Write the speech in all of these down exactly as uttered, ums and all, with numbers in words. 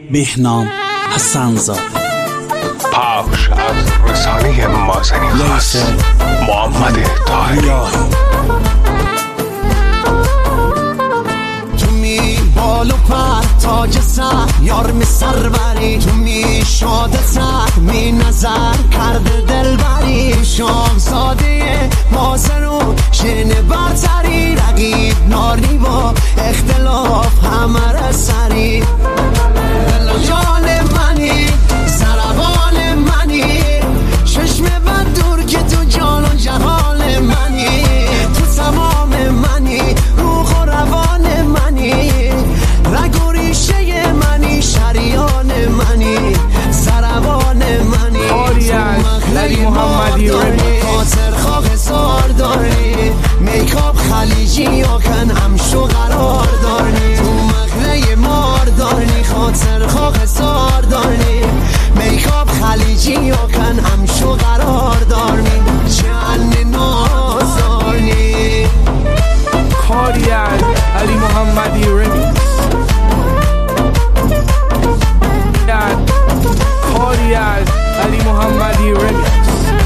بهنام حسن‌زاده. پخش از رسانه مازنی خاص محمد طاهری. تو می بال و پر تاج سر یار می سربری، تو می شاد سر می نظر کرده دلبری، شاهزاده مازنون شن برتری، رقیب ناری با اختلاف همه سری، دل و جان منی زربان منی، چشم بد دور که تو جان و جهان منی، تو تمام منی روح و روان منی، رگ و ریشه منی شریان منی، زربان منی، تو مخلی محمدی داری، خاطر خواه زار داری، میکاب خلیجی یا کن همشو قرار داری، تو مخلی مار داری، خاطر خواه زار داری، میکاب خلیجی یا کن همشو قرار داری، جن نازانی. کاری از علی محمدی رمیکس. کاری از علی محمدی رمیکس.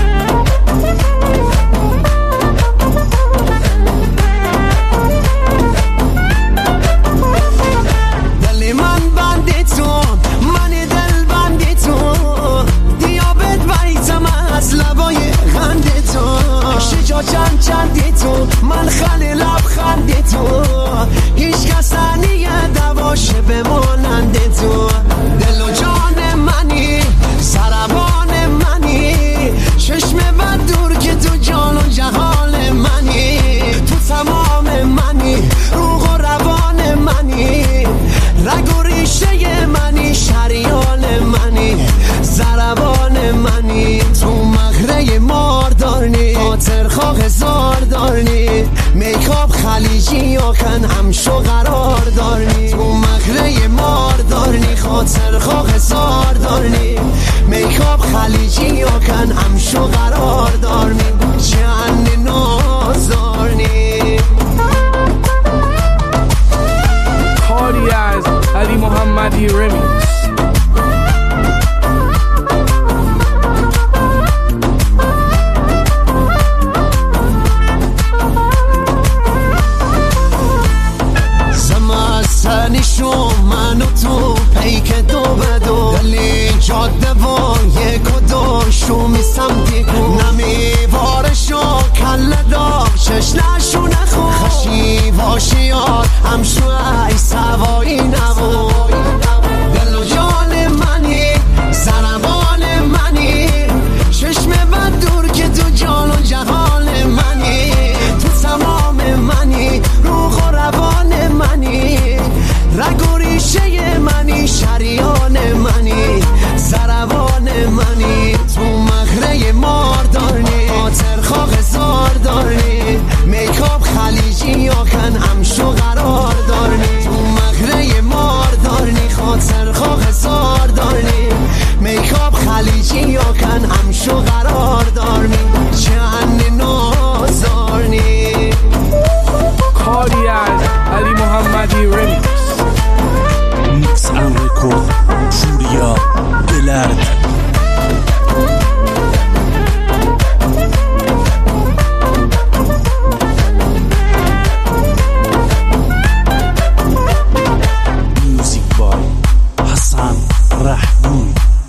دل من بندی تو، من دل بندی تو، دیابت بریتم از لبای خندی تو، شجا چند چندی تو، من خلی لب خندی تو، هیچ کس نیه دواشه بمانندی تو، دل و جان منی سربان منی، چشم بد دور که تو جان و جهان منی، تو تمام منی روح و روان منی، رگ و ریشه منی شریان منی، زربان منی، تو مغره مار دارنی، خاطر خواه زار دارنی، میکاب خلیجی یا کن همشو قرار دارنی، تو مغره مار دارنی، خاطر خواه زار دارنی، میکاب خلیجی یا کن همشو قرار دارنی، جن نازارنی. کاری از علی محمدی رمیکس. زمستنی شو من و تو پیک دو به دو، دلی جاده و یک و دو شومی سمتی کو، نمیوارشو کل دار چش نشو نخون، خشی واشیار همشو ای سوایی نبو، دل و جان منی زربان منی، چشم بد دور که تو جان و جهان منی، تو تمام منی روح و روان منی، رگ و ریشه منی شریان منی، زربان منی، تو مغره مار دارنی، خاطر خواه زار دارنی، میکاب خلیجی یا کن همشو قرار دارنی، تو مغره مار دارنی، خاطر خواه زار دارنی، میکاب خلیجی یا کن همشو قرار دارنی، جن نازارنی. کاری از علی محمدی رمیکس. میکس ان رکورد پوریا دلرد. میوزیک بای حسن رحمون.